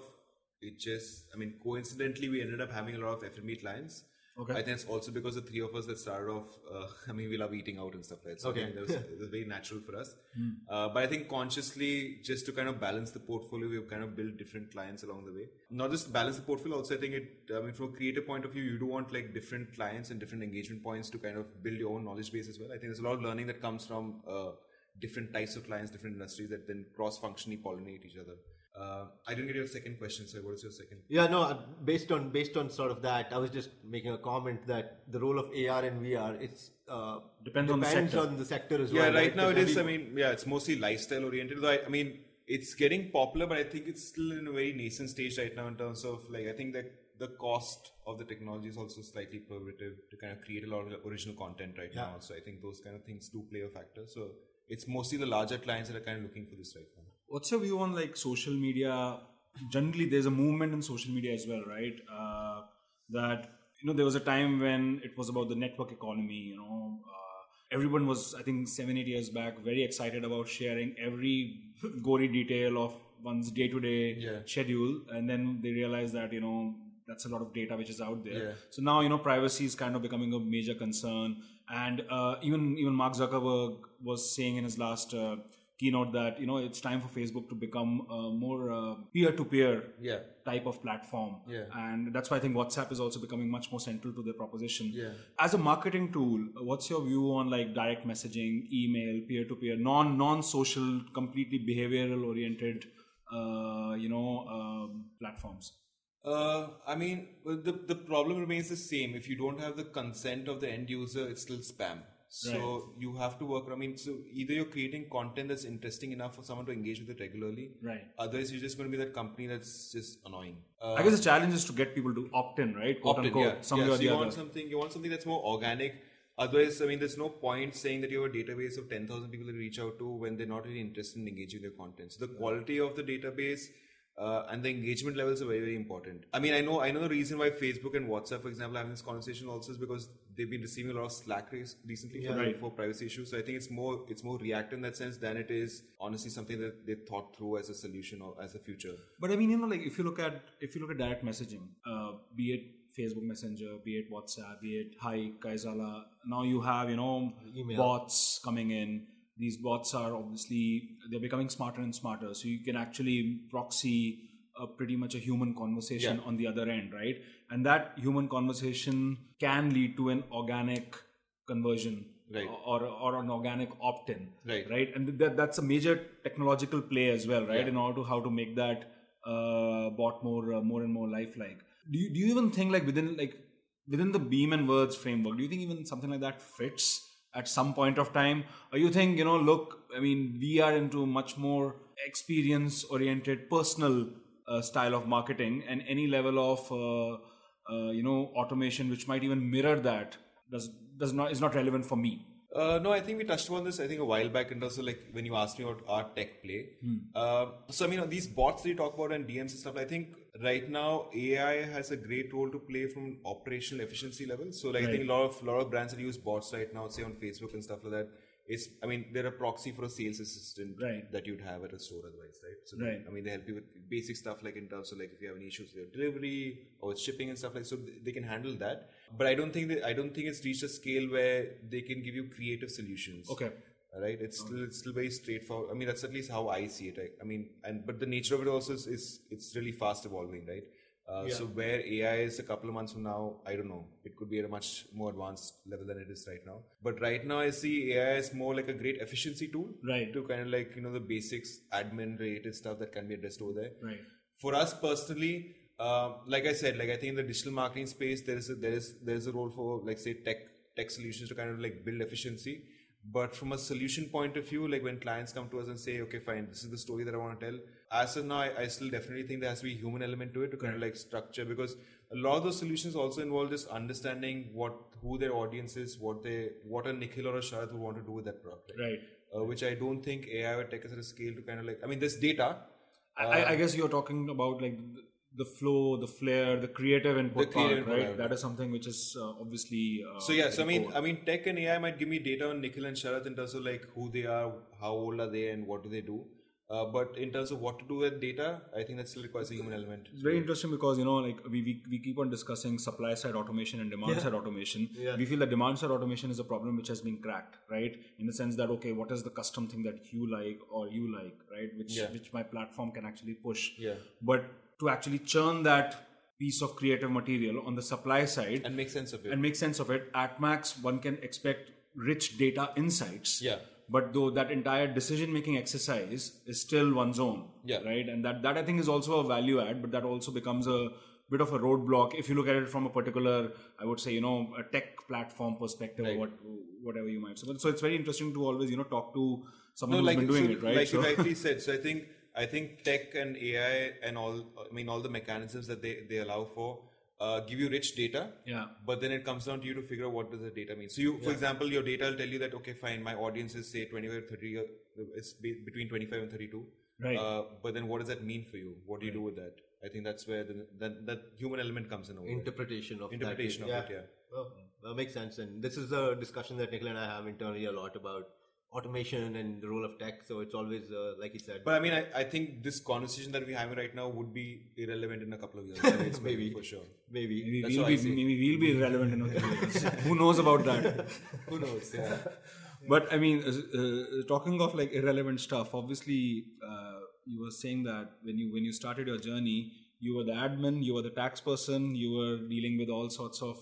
coincidentally, we ended up having a lot of F&B clients. Okay. I think it's also because the three of us that started off, we love eating out and stuff like that. So it was very natural for us. But I think consciously, just to kind of balance the portfolio, we've kind of built different clients along the way. Not just balance the portfolio, also I think from a creative point of view, you do want like different clients and different engagement points to kind of build your own knowledge base as well. I think there's a lot of learning that comes from different types of clients, different industries that then cross-functionally pollinate each other. I didn't get your second question, so what is your second?
Yeah, no, based on sort of that, I was just making a comment that the role of AR and VR, it's depends on the sector as well.
Yeah, right now it is, it's mostly lifestyle oriented. Though it's getting popular, but I think it's still in a very nascent stage right now in terms of I think that the cost of the technology is also slightly prohibitive to kind of create a lot of original content right now. So I think those kind of things do play a factor. So it's mostly the larger clients that are kind of looking for this right now.
What's your view on social media? Generally, there's a movement in social media as well, right? That there was a time when it was about the network economy. Everyone was, I think, 7-8 years back, very excited about sharing every gory detail of one's day-to-day schedule, and then they realized that that's a lot of data which is out there. So now privacy is kind of becoming a major concern, and even Mark Zuckerberg was saying in his last keynote that it's time for Facebook to become a more peer-to-peer type of platform, and that's why I think WhatsApp is also becoming much more central to the proposition. As a marketing tool, what's your view on direct messaging, email, peer-to-peer, non-social, completely behavioral oriented platforms?
The problem remains the same. If you don't have the consent of the end user, it's still spam. So you have to work. I mean, so either you're creating content that's interesting enough for someone to engage with it regularly.
Right.
Otherwise, you're just going to be that company that's just annoying.
I guess the challenge is to get people to opt in, right? Quote
Opt-in,
unquote,
yeah.
some
Yeah,
way or
so
the
you
other.
want something that's more organic. Otherwise, I mean, there's no point saying that you have a database of 10,000 people to reach out to when they're not really interested in engaging with your content. So the quality of the database and the engagement levels are very, very important. I mean, I know the reason why Facebook and WhatsApp, for example, are having this conversation also is because they've been receiving a lot of slack recently for privacy issues. So I think it's more reactive in that sense than it is honestly something that they thought through as a solution or as a future.
But I mean, like if you look at direct messaging, be it Facebook Messenger, be it WhatsApp, be it Hi, Kaizala. Now you have,
Email.
bots coming in. These bots are obviously, they're becoming smarter and smarter. So you can actually proxy pretty much a human conversation on the other end, right? And that human conversation can lead to an organic conversion.
Right.
Or an organic opt-in.
Right.
And that's a major technological play as well, right? In order to how to make that bot more and more lifelike. Do you even think like within the Beam and Words framework, do you think even something like that fits at some point of time? Or you think, look, I mean, we are into much more experience-oriented, personal style of marketing, and any level of automation which might even mirror that is not relevant for me.
No, I think we touched upon this, I think, a while back in terms of like when you asked me about our tech play. So, I mean, these bots that you talk about and DMs and stuff, I think right now AI has a great role to play from an operational efficiency level. So, like, I think a lot of brands that use bots right now, say on Facebook and stuff like that, they're a proxy for a sales assistant that you'd have at a store otherwise, right? So, they help you with basic stuff like in terms of like if you have any issues with your delivery or with shipping and stuff like so they can handle that. But I don't think it's reached a scale where they can give you creative solutions.
Okay.
Right? It's still very straightforward. I mean, that's at least how I see it. But the nature of it also is it's really fast evolving, right? So where AI is a couple of months from now, I don't know. It could be at a much more advanced level than it is right now. But right now, I see AI as more like a great efficiency tool,
right?
To kind of like the basics, admin-related stuff that can be addressed over there.
Right.
For us personally, like I said, like I think in the digital marketing space, there is a role for like say tech solutions to kind of like build efficiency. But from a solution point of view, like when clients come to us and say, okay, fine, this is the story that I want to tell. As of now, I still definitely think there has to be a human element to it to kind of like structure, because a lot of those solutions also involve just understanding who their audience is, what a Nikhil or a Sharath would want to do with that product.
Right.
Which I don't think AI or tech is at a scale to kind of like, I mean, there's data.
I guess you're talking about like the flow, the flair, the creative input part, right? That is something which is obviously.
So I mean, tech and AI might give me data on Nikhil and Sharath in terms of like who they are, how old are they, and what do they do. But in terms of what to do with data, I think that still requires a human element.
It's very interesting because like we keep on discussing supply side automation and demand side automation. Yeah. We feel that demand side automation is a problem which has been cracked, right? In the sense that okay, what is the custom thing that you like, right? Which my platform can actually push.
Yeah.
But to actually churn that piece of creative material on the supply side
and make sense of it.
At max, one can expect rich data insights.
Yeah.
But though that entire decision-making exercise is still one's own, right? And that I think is also a value add, but that also becomes a bit of a roadblock if you look at it from a particular, I would say, a tech platform perspective or whatever you might say. So it's very interesting to always, talk to someone who's been doing it, right?
Like you rightly said. So I think tech and AI and all the mechanisms that they allow for give you rich data.
Yeah.
But then it comes down to you to figure out what does the data mean. So for example, your data will tell you that, okay, fine, my audience is say 25 to 30, it's between 25 and 32.
Right.
But then what does that mean for you? What do you do with that? I think that's where that human element comes in.
Interpretation of it.
Yeah.
Well, that makes sense. And this is a discussion that Nikhil and I have internally a lot about automation and the role of tech. So it's always, like you said.
But I mean, I think this conversation that we're having right now would be irrelevant in a couple of years.
Maybe.
For sure.
Maybe
we'll be irrelevant in a couple of years. Who knows about that?
Who knows? Yeah.
But I mean, talking of like irrelevant stuff, obviously, you were saying that when you started your journey, you were the admin, you were the tax person, you were dealing with all sorts of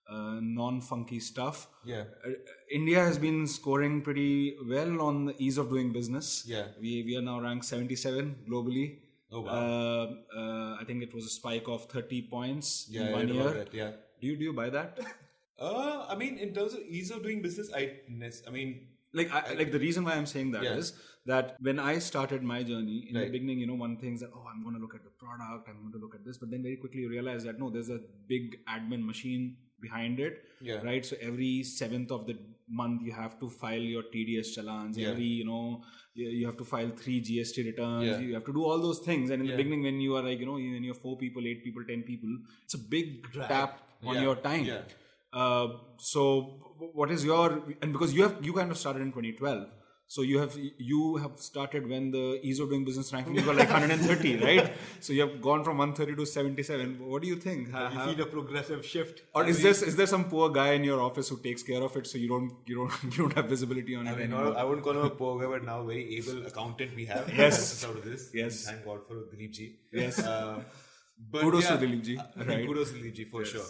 non-funky stuff.
Yeah.
India has been scoring pretty well on the ease of doing business.
Yeah.
We are now ranked 77 globally.
Oh wow.
I think it was a spike of 30 points in
in
1 year.
that, yeah.
Do you buy that?
I mean, in terms of ease of doing business, I mean,
like the reason why I'm saying that is that when I started my journey in the
Right.
beginning, one thing is that I'm going to look at the product, I'm going to look at this, but then very quickly you realize that no, there's a big admin machine behind it,
Yeah.
right? So every 7th of the month you have to file your TDS challans.
Yeah.
Every you have to file 3 GST returns.
Yeah.
You have to do all those things. And in the
Yeah.
beginning, when you are like when you're 4 people, 8 people, 10 people, it's a big tap on
Yeah.
your time.
Yeah.
So what is your, and because you kind of started in 2012, so you have started when the ease of doing business rankings were like 130, right? So you have gone from 130 to 77. What do you think?
You feel a progressive shift.
Or is there some poor guy in your office who takes care of it, so you don't have visibility on it
I mean,
anymore?
I wouldn't call him a poor guy, but now very able accountant we have.
Yes.
Out of this.
Yes.
Thank God for Dilip ji.
Yes.
But
Kudos to Dilip ji. Right.
Kudos to Dilip ji for sure.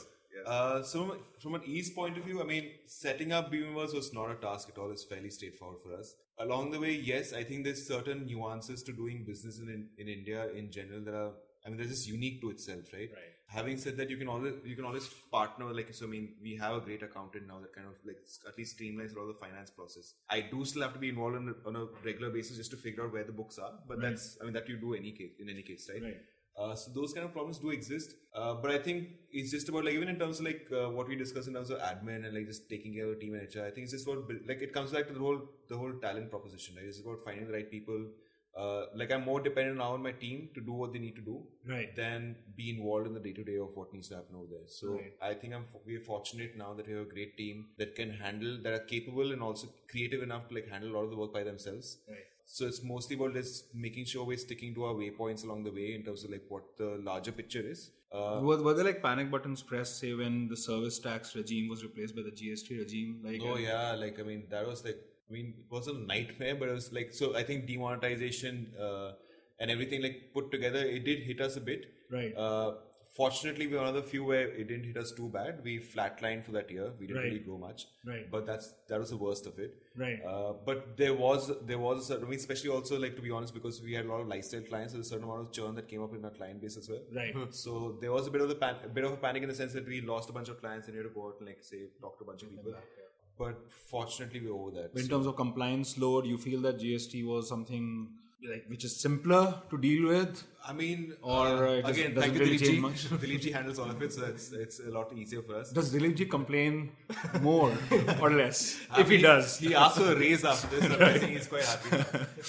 So from an ease point of view, I mean, setting up Beamverse was not a task at all. It's fairly straightforward for us. Along the way, yes, I think there's certain nuances to doing business in India in general that are, I mean, they're just unique to itself, right?
Right.
Having said that, you can always partner, like, so I mean, we have a great accountant now that kind of like at least streamlines all the finance process. I do still have to be involved on a regular basis just to figure out where the books are, but that's, I mean, that you do in any case, right?
Right.
So those kind of problems do exist, but I think it's just about like, even in terms of like what we discussed in terms of admin and like just taking care of the team and HR. I think it's just about like it comes back to the whole talent proposition, right? It's about finding the right people. Like I'm more dependent now on my team to do what they need to do,
Right.
than be involved in the day to day of what needs to happen over there. So
Right.
I think we're fortunate now that we have a great team that that are capable and also creative enough to like handle a lot of the work by themselves.
Right.
So it's mostly about just making sure we're sticking to our waypoints along the way in terms of like what the larger picture is.
Were there like panic buttons pressed, say when the service tax regime was replaced by the GST regime? Like,
Oh yeah, like I mean that was like, I mean it was a nightmare, but it was like, so I think demonetization and everything like put together, it did hit us a bit.
Right.
Fortunately, we were one of the few where it didn't hit us too bad. We flatlined for that year. We didn't
Right.
really grow much.
Right.
But that was the worst of it.
Right.
But there was a certain, I mean, especially also like to be honest, because we had a lot of lifestyle clients, there's a certain amount of churn that came up in our client base as well.
Right.
So there was a bit of a panic in the sense that we lost a bunch of clients and we had to go out and like say talk to a bunch of people. But fortunately, we're over that.
In terms of compliance load, you feel that GST was something like which is simpler to deal with?
I mean,
Or it just
again,
doesn't
thank you,
really
Dilip
change
ji.
much?
Dilip ji handles all of it, so it's a lot easier for us.
Does Dilip ji complain more or less? If he
mean,
does.
He asked for a raise after this, so I think he's quite happy.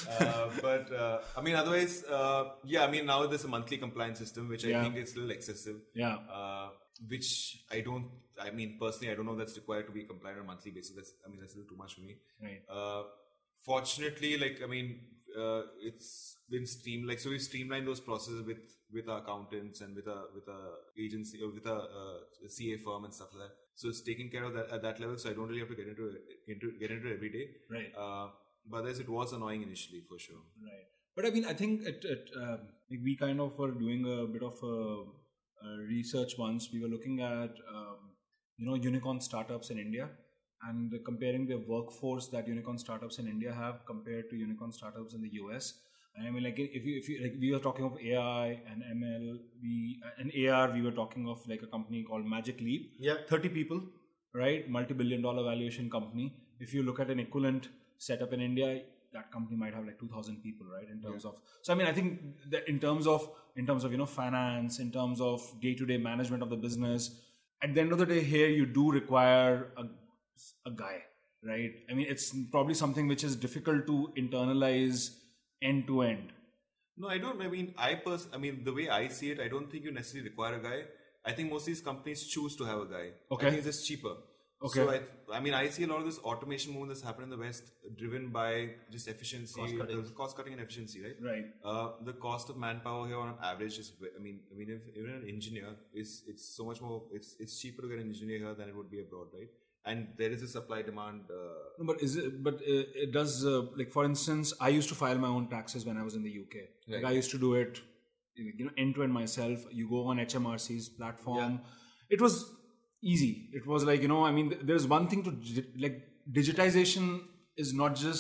But I mean, otherwise, yeah, I mean, now there's a monthly compliance system, which I
Yeah.
think is a little excessive.
Yeah.
Which I personally, I don't know if that's required to be compliant on a monthly basis. That's a little too much for me.
Right.
Fortunately, like, I mean, it's been streamlined. So we streamlined those processes with our accountants and with a agency or with a CA firm and stuff like that. So it's taken care of that at that level. So I don't really have to get into it every day.
Right.
But otherwise, it was annoying initially for sure.
Right. But I mean, I think like we kind of were doing a bit of research once. We were looking at unicorn startups in India and comparing the workforce that unicorn startups in India have compared to unicorn startups in the US. And I mean, like if you like, we were talking of AI and ML, and AR, we were talking of like a company called Magic Leap.
Yeah.
30 people, right? Multi-billion-dollar valuation company. If you look at an equivalent setup in India, that company might have like 2,000 people, right? In terms of, so I mean, I think that in terms of finance, in terms of day-to-day management of the business, at the end of the day, here you do require a guy, right? I mean, it's probably something which is difficult to internalize end to end.
No, I don't. I mean, the way I see it, I don't think you necessarily require a guy. I think most of these companies choose to have a guy.
Okay.
I think it's just cheaper.
Okay.
So I see a lot of this automation movement that's happened in the West, driven by just efficiency, cost cutting and efficiency, right?
Right.
The cost of manpower here on average is, if even an engineer it's so much more. It's cheaper to get an engineer here than it would be abroad, right? And there is a supply demand.
No, but it does like, for instance, I used to file my own taxes when I was in the UK.
Right.
Like I used to do it, end to end myself. You go on HMRC's platform. It was easy. It was like, there's one thing to like digitization is not just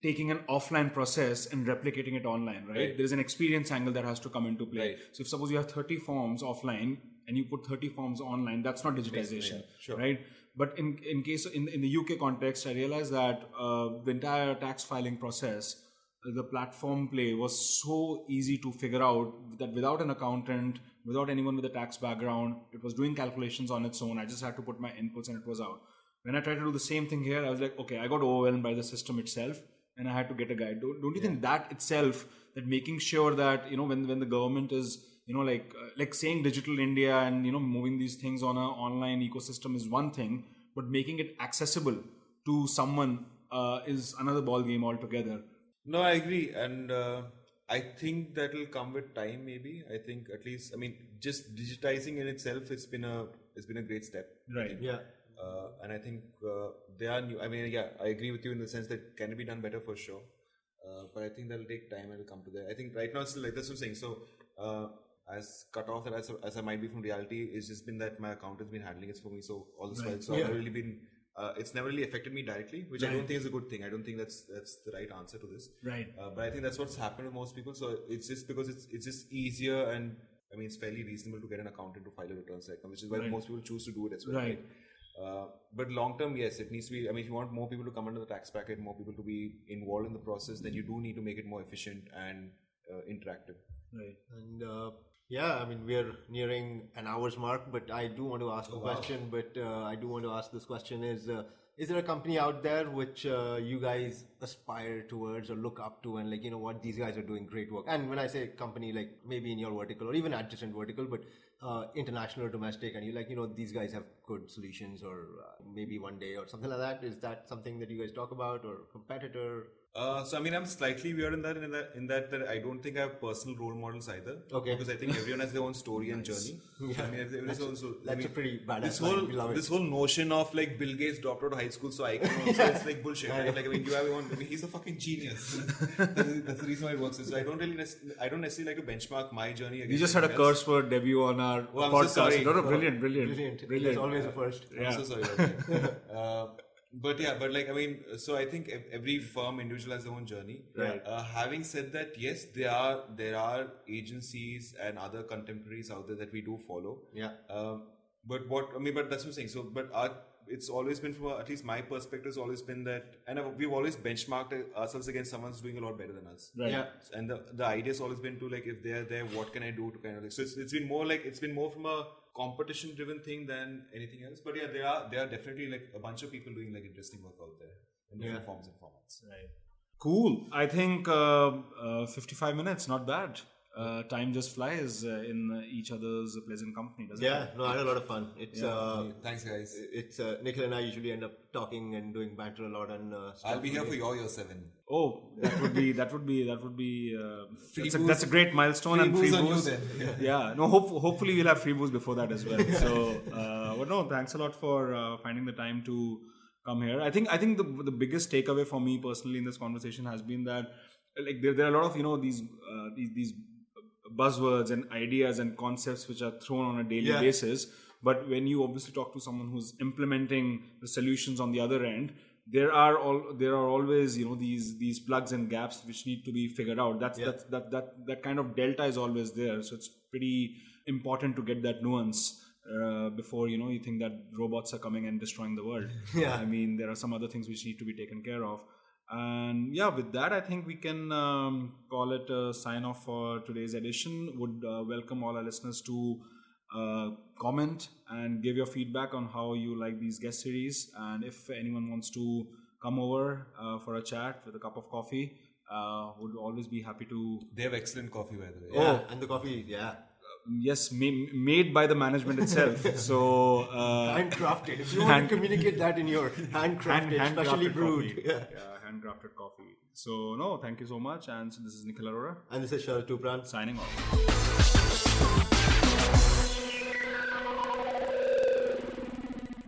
taking an offline process and replicating it online, right? There's an experience angle that has to come into play.
Right.
So if suppose you have 30 forms offline and you put 30 forms online, that's not digitization,
Sure.
right? But in case in the UK context, I realized that the entire tax filing process, the platform play was so easy to figure out that without an accountant, without anyone with a tax background, it was doing calculations on its own. I just had to put my inputs and it was out. When I tried to do the same thing here, I was like, okay, I got overwhelmed by the system itself and I had to get a guide. Don't you think that itself, that making sure that, when the government is, like saying Digital India and, moving these things on an online ecosystem is one thing, but making it accessible to someone is another ball game altogether.
No, I agree, and I think that will come with time. Maybe I think at least just digitizing in itself, it's been a great step.
Right.
Yeah.
And I think they are new. I agree with you in the sense that can it be done better for sure. But I think that'll take time and it'll come to that. I think right now it's still like that's what I'm saying. So as cut off as I might be from reality, it's just been that my account has been handling it for me. So all this while, so I've never really been. It's never really affected me directly, which I don't think is a good thing. I don't think that's the right answer to this.
Right.
But I think that's what's happened to most people. So it's just because it's just easier and it's fairly reasonable to get an accountant to file a return cycle, which is why most people choose to do it as well.
Right.
But long term, yes, it needs to be. If you want more people to come under the tax bracket, more people to be involved in the process, then you do need to make it more efficient and interactive.
Right.
And we're nearing an hour's mark, but I do want to ask a question. But I do want to ask this question: is there a company out there which you guys aspire towards or look up to, and what, these guys are doing great work? And when I say company, like maybe in your vertical or even adjacent vertical, but international or domestic, and you these guys have good solutions, or maybe one day or something like that. Is that something that you guys talk about, or competitor?
I'm slightly weird in that I don't think I have personal role models either.
Okay.
Because I think everyone has their own story and journey.
That's a pretty badass line.
This whole notion of like Bill Gates dropped out of high school, so I can also, it's like bullshit. Right? You have one. He's a fucking genius. That's the reason why it works. So I don't necessarily like to benchmark my journey against.
We just had a curse word debut on our podcast.
I'm so sorry.
No, brilliant.
There's always a first.
I'm so sorry about that. So I think every firm, individual has their own journey.
Right.
Having said that, yes, there are agencies and other contemporaries out there that we do follow.
Yeah.
But that's what I'm saying. So, it's always been at least my perspective has always been that, and we've always benchmarked ourselves against someone who's doing a lot better than us.
Right.
Yeah.
And the idea has always been to like, if they're there, what can I do to kind of like, so it's been more from a competition driven thing than anything else. But yeah, there are definitely like a bunch of people doing like interesting work out there in different forms and formats.
Right. Cool. I think 55 minutes, not bad. Time just flies in each other's pleasant company, doesn't it?
Yeah, no, I had a lot of fun. It's
thanks, guys.
It's Nikhil and I usually end up talking and doing banter a lot, and
I'll be here for your year 7.
Oh, that would be that's a great milestone.
Free
and
booze
free
on you
booze.
then.
Yeah. No, hopefully we'll have free booze before that as well. So, but no, thanks a lot for finding the time to come here. I think the biggest takeaway for me personally in this conversation has been that like there are a lot of these buzzwords and ideas and concepts which are thrown on a daily basis, but when you obviously talk to someone who's implementing the solutions on the other end, there are always these plugs and gaps which need to be figured out. That kind of delta is always there, so it's pretty important to get that nuance before you think that robots are coming and destroying the world. There are some other things which need to be taken care of. And with that, I think we can call it a sign off for today's edition. Would welcome all our listeners to comment and give your feedback on how you like these guest series. And if anyone wants to come over for a chat with a cup of coffee, would always be happy to.
They have excellent coffee, by the way.
Yeah, and the coffee,
Yes, made by the management itself. So
handcrafted. If you want to communicate that in your handcrafted, specially brewed.
Handcrafted coffee. So no, thank you so much. And so this is Nikhil Arora.
And this is Sharad Tupran
signing off.